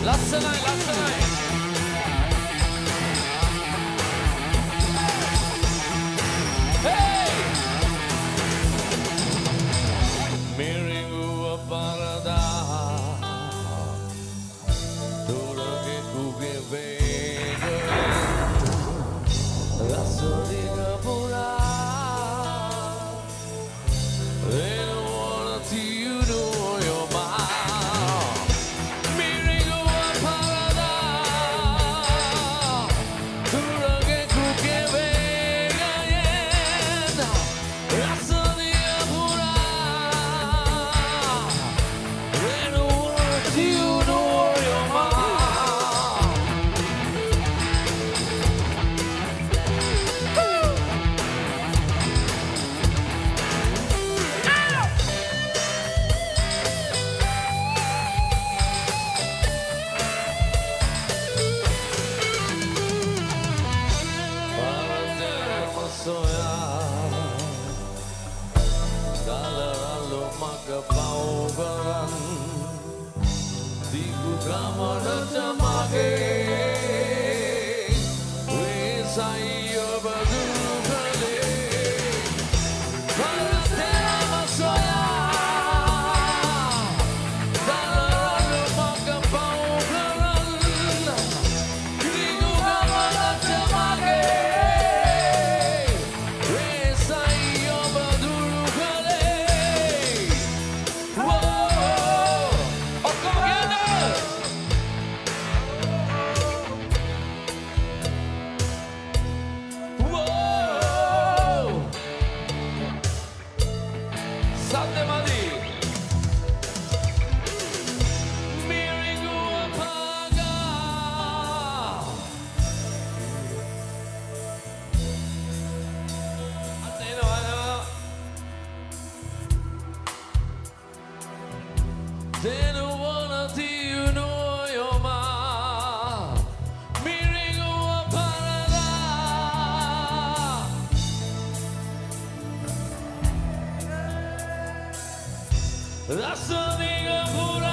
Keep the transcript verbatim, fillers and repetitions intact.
Last night, last night. Hey! Mirigu parada, tura che cuge vega, la solita pura. They don't wanna see you know your mind. Mirigu parada, tura che cuge vega, la solita pura. They don't wanna see you know your mind. Para tener más soñar, dalarlo magpapaubaran, di ko kamana tamake, sa iyo badukali. Para tener más soñar, dalarlo magpapaubaran, di ko kamana tamake, sa iyo badukali. Whoa, oh, come together. Whoa, Sante Madi. Mirigu apaga. Ateno, ano. They don't wanna see you know your mind. Mirigu apaga. La sonica pura.